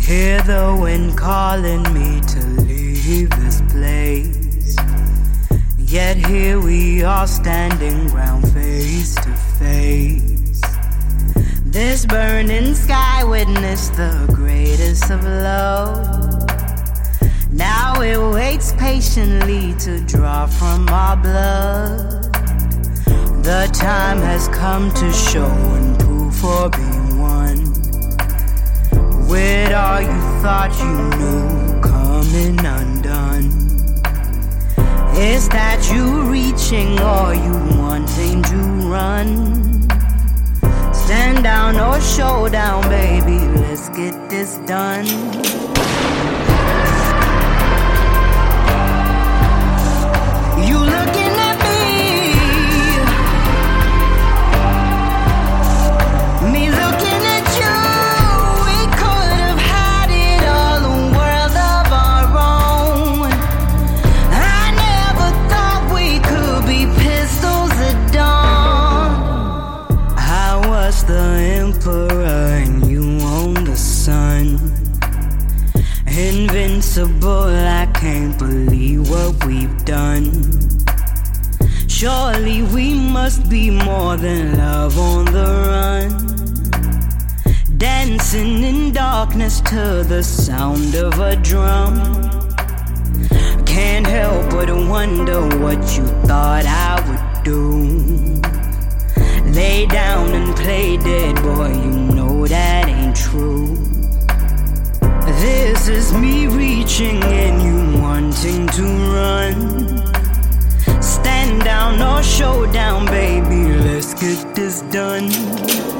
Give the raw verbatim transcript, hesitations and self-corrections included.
Hear the wind calling me to leave this place. Yet here we are standing ground face to face. This burning sky witnessed the greatest of love. Now it waits patiently to draw from our blood. The time has come to show and prove for being one. With all you thought you knew coming undone. Is that you reaching or you wanting to run? Stand down or show down, baby, let's get this done. You looking at me, me looking at you. We could have had it all, a world of our own. I never thought we could be pistols at dawn. I was the emperor and you own the sun. Invincible, I can't believe what we've done. Surely we must be more than love on the run. Dancing in darkness to the sound of a drum. Can't help but wonder what you thought I would do. Lay down and play dead, boy, you know that ain't true. This is me reaching and you wanting to run. Stand down or show down, baby, let's get this done.